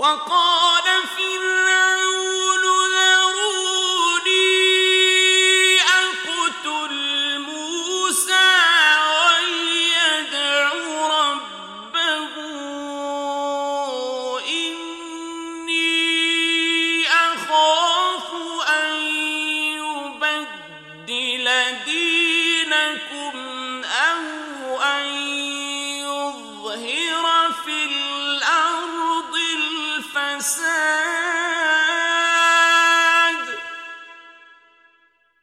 وقال فرعون ذروني أقتل موسى وليدع ربه إني أخاف